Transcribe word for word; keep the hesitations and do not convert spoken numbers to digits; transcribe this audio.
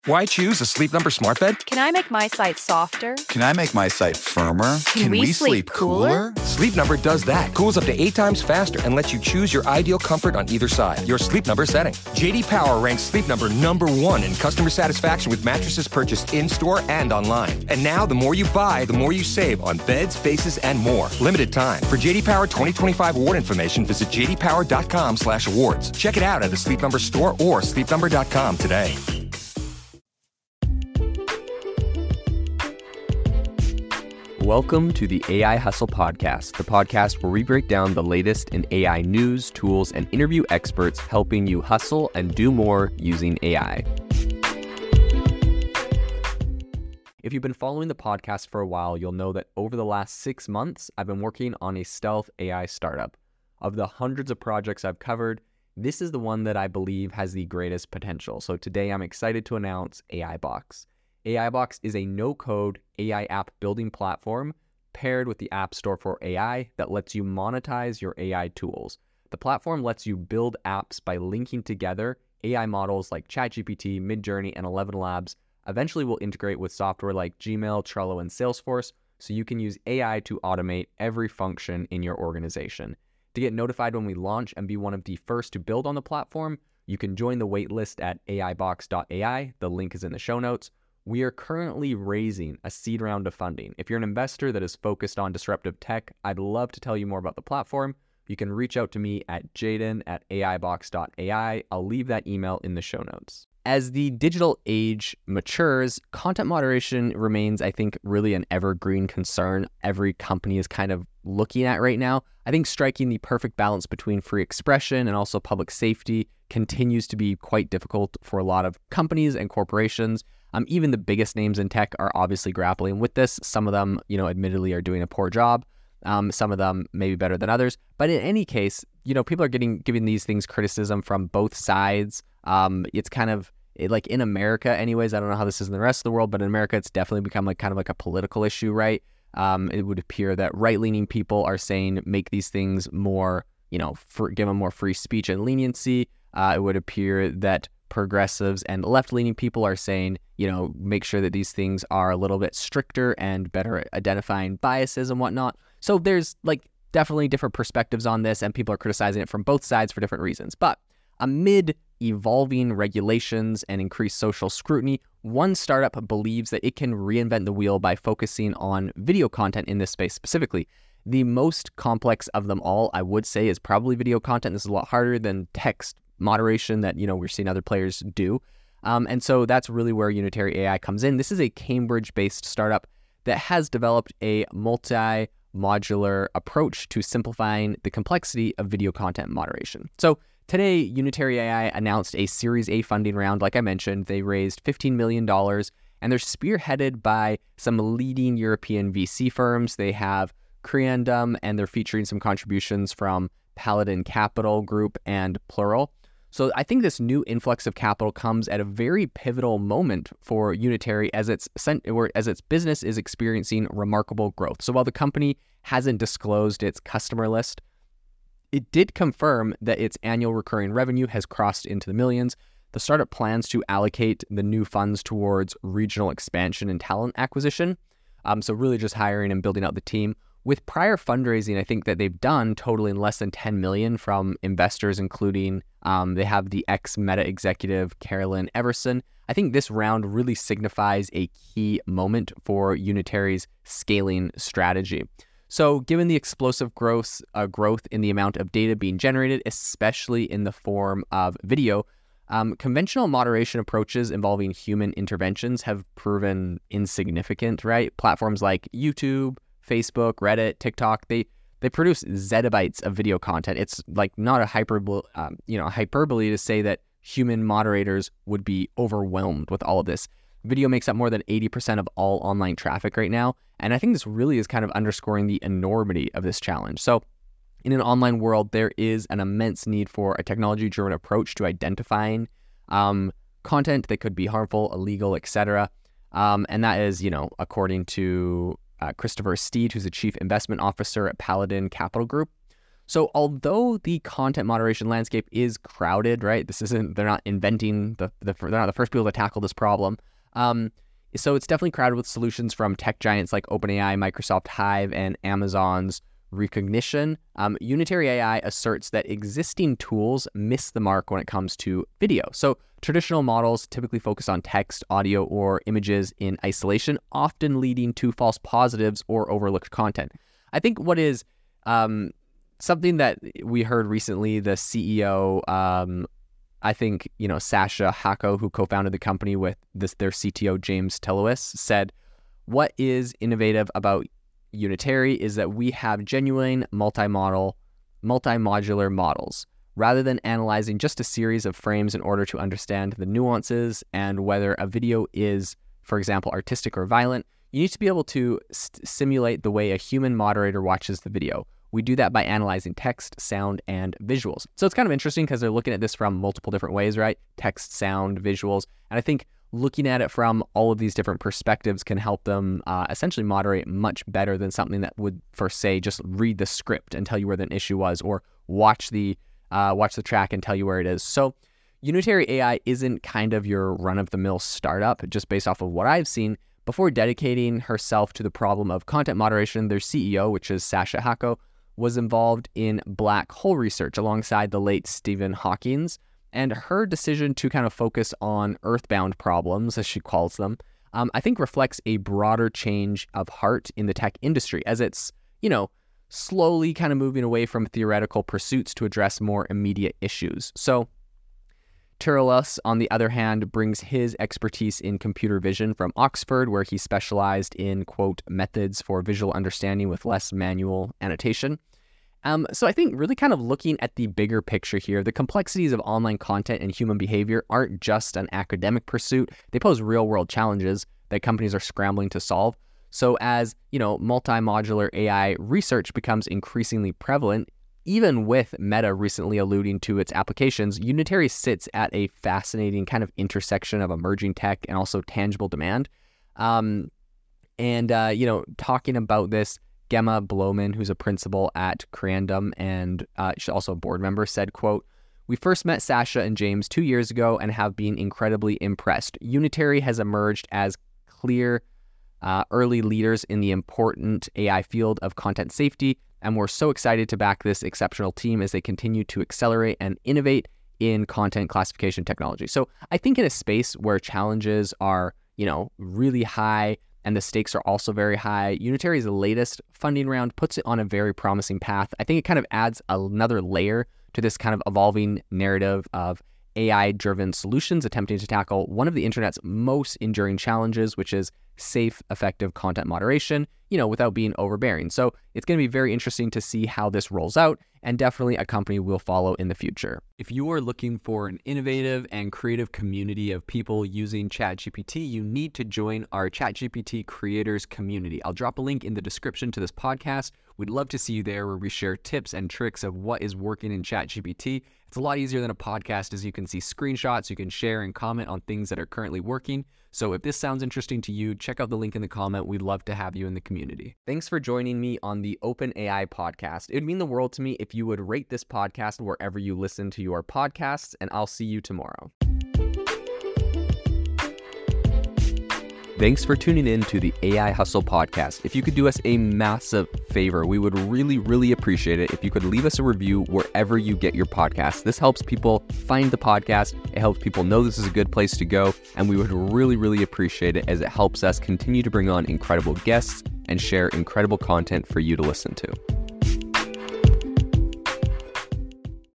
Why choose a Sleep Number smart bed? Can I make my site softer? Can I make my site firmer? Can, Can we, we sleep, sleep cooler? cooler? Sleep Number does that. Cools up to eight times faster and lets you choose your ideal comfort on either side. Your Sleep Number setting. J D Power ranks Sleep Number number one in customer satisfaction with mattresses purchased in-store and online. And now, the more you buy, the more you save on beds, bases, and more. Limited time. For J D Power twenty twenty-five award information, visit j d power dot com slash awards. Check it out at a Sleep Number store or sleep number dot com today. Welcome to the A I Hustle Podcast, the podcast where we break down the latest in A I news, tools, and interview experts helping you hustle and do more using A I. If you've been following the podcast for a while, you'll know that over the last six months, I've been working on a stealth A I startup. Of the hundreds of projects I've covered, this is the one that I believe has the greatest potential. So today I'm excited to announce AIBox. AIBox is a no-code A I app building platform paired with the App Store for A I that lets you monetize your A I tools. The platform lets you build apps by linking together A I models like ChatGPT, Midjourney, and Eleven Labs. Eventually will integrate with software like Gmail, Trello, and Salesforce, so you can use A I to automate every function in your organization. To get notified when we launch and be one of the first to build on the platform, you can join the waitlist at A I box dot A I. The link is in the show notes. We are currently raising a seed round of funding. If you're an investor that is focused on disruptive tech, I'd love to tell you more about the platform. You can reach out to me at jaden at A I box dot A I. I'll leave that email in the show notes. As the digital age matures, content moderation remains, I think, really an evergreen concern every company is kind of looking at right now. I think striking the perfect balance between free expression and also public safety continues to be quite difficult for a lot of companies and corporations. Um, even the biggest names in tech are obviously grappling with this. Some of them, you know, admittedly are doing a poor job. Um, some of them maybe better than others. But in any case, you know, people are getting giving these things criticism from both sides. Um, it's kind of it, like in America anyways, I don't know how this is in the rest of the world, but in America, it's definitely become like kind of like a political issue, right? Um, it would appear that right-leaning people are saying make these things more, you know, for, give them more free speech and leniency. Uh, it would appear that progressives and left-leaning people are saying, you know, make sure that these things are a little bit stricter and better at identifying biases and whatnot. So there's like definitely different perspectives on this, and people are criticizing it from both sides for different reasons. But amid evolving regulations and increased social scrutiny, one startup believes that it can reinvent the wheel by focusing on video content in this space specifically. The most complex of them all, I would say, is probably video content. This is a lot harder than text moderation that, you know, we're seeing other players do. Um, and so that's really where Unitary A I comes in. This is a Cambridge-based startup that has developed a multi-modular approach to simplifying the complexity of video content moderation. So today, Unitary A I announced a Series A funding round. Like I mentioned, they raised fifteen million dollars, and they're spearheaded by some leading European V C firms. They have Creandum, and they're featuring some contributions from Paladin Capital Group and Plural. So I think this new influx of capital comes at a very pivotal moment for Unitary as its as its business is experiencing remarkable growth. So while the company hasn't disclosed its customer list, it did confirm that its annual recurring revenue has crossed into the millions. The startup plans to allocate the new funds towards regional expansion and talent acquisition. Um, so really just hiring and building out the team. With prior fundraising, I think that they've done totaling less than ten million dollars from investors, including um, they have the ex-Meta executive Carolyn Everson. I think this round really signifies a key moment for Unitary's scaling strategy. So given the explosive growth, uh, growth in the amount of data being generated, especially in the form of video, um, conventional moderation approaches involving human interventions have proven insignificant, right? Platforms like YouTube, Facebook, Reddit, TikTok, they they produce zettabytes of video content. It's like not a hyperbole, um, you know, hyperbole to say that human moderators would be overwhelmed with all of this. Video makes up more than eighty percent of all online traffic right now, and I think this really is kind of underscoring the enormity of this challenge. So in an online world, there is an immense need for a technology-driven approach to identifying um, content that could be harmful, illegal, et cetera. Um, and that is, you know, according to Uh, Christopher Steed, who's the chief investment officer at Paladin Capital Group. So although the content moderation landscape is crowded, right? This isn't, they're not inventing, the, the they're not the first people to tackle this problem. Um, so it's definitely crowded with solutions from tech giants like OpenAI, Microsoft Hive, and Amazon's Rekognition. Um, Unitary A I asserts that existing tools miss the mark when it comes to video. So traditional models typically focus on text, audio, or images in isolation, often leading to false positives or overlooked content. I think what is um, something that we heard recently, the C E O, um, I think, you know, Sasha Hako, who co-founded the company with this, their C T O, James Tillowis, said, what is innovative about Unitary is that we have genuine multi-model, multi-modular models. Rather than analyzing just a series of frames in order to understand the nuances and whether a video is, for example, artistic or violent, you need to be able to st- simulate the way a human moderator watches the video. We do that by analyzing text, sound, and visuals. So it's kind of interesting because they're looking at this from multiple different ways, right? Text, sound, visuals. And I think looking at it from all of these different perspectives can help them uh, essentially moderate much better than something that would, for say, just read the script and tell you where the issue was, or watch the uh, watch the track and tell you where it is. So Unitary A I isn't kind of your run-of-the-mill startup, just based off of what I've seen. Before dedicating herself to the problem of content moderation, their C E O, which is Sasha Hako, was involved in black hole research alongside the late Stephen Hawking. And her decision to kind of focus on earthbound problems, as she calls them, um, I think reflects a broader change of heart in the tech industry, as it's, you know, slowly kind of moving away from theoretical pursuits to address more immediate issues. So Tyrolus, on the other hand, brings his expertise in computer vision from Oxford, where he specialized in, quote, methods for visual understanding with less manual annotation. Um, so I think really kind of looking at the bigger picture here, the complexities of online content and human behavior aren't just an academic pursuit. They pose real-world challenges that companies are scrambling to solve. So as, you know, multi-modular A I research becomes increasingly prevalent, even with Meta recently alluding to its applications, Unitary sits at a fascinating kind of intersection of emerging tech and also tangible demand. Um, and, uh, you know, talking about this, Gemma Bloman, who's a principal at Creandum and uh, she's also a board member, said, quote, "We first met Sasha and James two years ago and have been incredibly impressed. Unitary has emerged as clear uh, early leaders in the important A I field of content safety, and we're so excited to back this exceptional team as they continue to accelerate and innovate in content classification technology." So I think in a space where challenges are, you know, really high, and the stakes are also very high, Unitary's latest funding round puts it on a very promising path. I think it kind of adds another layer to this kind of evolving narrative of A I-driven solutions attempting to tackle one of the internet's most enduring challenges, which is safe, effective content moderation, you know, without being overbearing. So it's going to be very interesting to see how this rolls out, and definitely a company we'll follow in the future. If you are looking for an innovative and creative community of people using ChatGPT, you need to join our ChatGPT creators community. I'll drop a link in the description to this podcast. We'd love to see you there, where we share tips and tricks of what is working in ChatGPT. It's a lot easier than a podcast, as you can see screenshots, you can share and comment on things that are currently working. So if this sounds interesting to you, check out the link in the comment. We'd love to have you in the community. Thanks for joining me on the OpenAI podcast. It would mean the world to me if you would rate this podcast wherever you listen to your podcasts, and I'll see you tomorrow. Thanks for tuning in to the A I Hustle podcast. If you could do us a massive favor, we would really, really appreciate it if you could leave us a review wherever you get your podcasts. This helps people find the podcast. It helps people know this is a good place to go. And we would really, really appreciate it, as it helps us continue to bring on incredible guests and share incredible content for you to listen to.